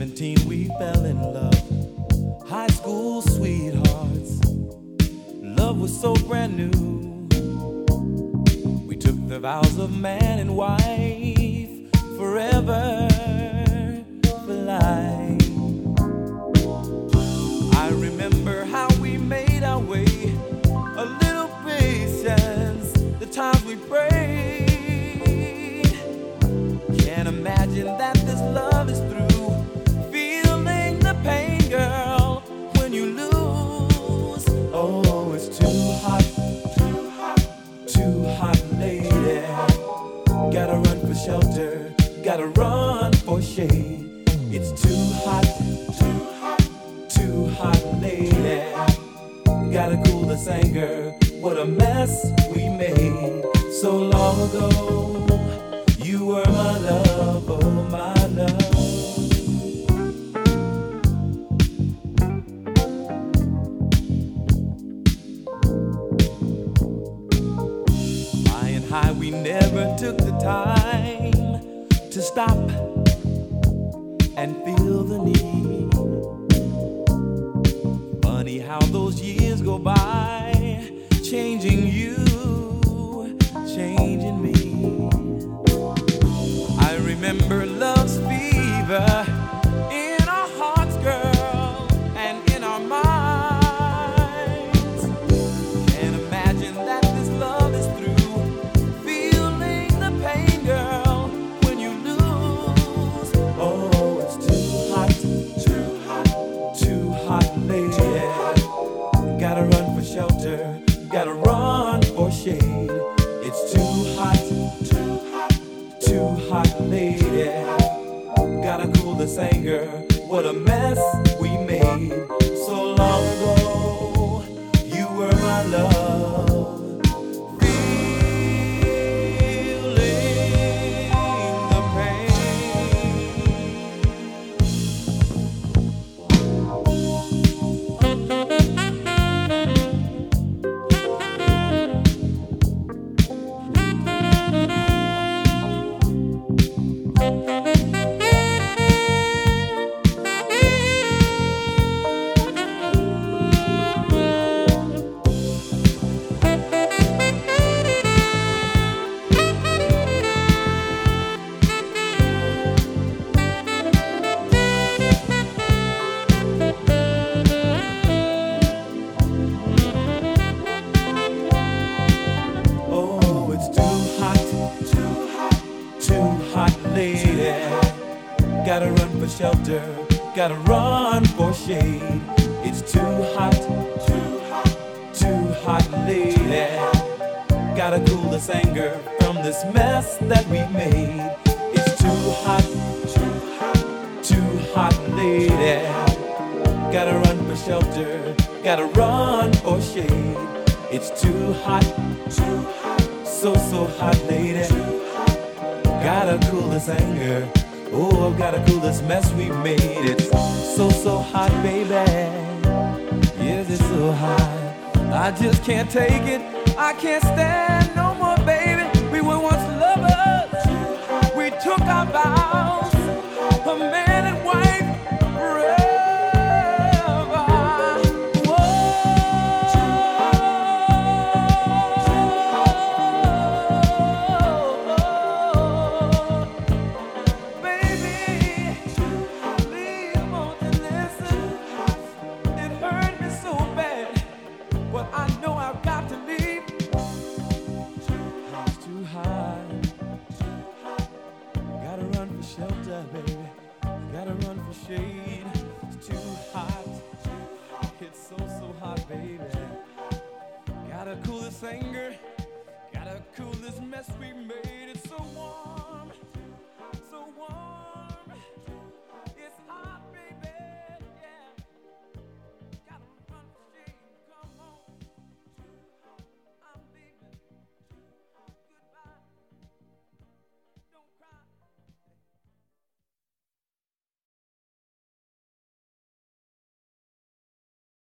17 we fell in love, high school sweethearts. Love was so brand new. We took the vows of man and wife, forever, for life. I remember how we made our way, a little patience, the times we prayed. Can't imagine that this love is through, feeling the pain, girl, when you lose. Oh, it's too hot, too hot, too hot, lady. Gotta run for shelter, gotta run for shade. It's too hot, too hot, too hot, lady. Gotta cool this anger, what a mess we made so long ago. You were my love, oh my love. Flying high, we never took the time to stop and feel the need. Funny how those years go by, changing you, changing me. I remember love's fever in our hearts, girl, and in our minds. Can't imagine that this love is through, feeling the pain, girl, when you lose. Oh, it's too hot, too hot, too hot, lady. Gotta run for shelter, gotta run for shade. It's too hot, too hot, too hot, lady. Gotta cool this anger, what a mess we made so long ago. You were my love, feeling the lady. Gotta run for shelter, gotta run for shade. It's too hot, too hot, too hot, lady. Gotta cool this anger from this mess that we made. It's too hot, too hot, too hot, lady. Gotta run for shelter, gotta run for shade. It's too hot, so hot, lady. Gotta cool this anger, oh, I've gotta cool this mess we made. It's so hot, baby. Yes, it's so hot. I just can't take it, I can't stand no more, baby. We were once lovers, we took our vows, a man and wife forever. Shelter, baby, gotta run for shade. It's too hot, it's so hot, baby. Gotta cool this anger, gotta cool this mess we made.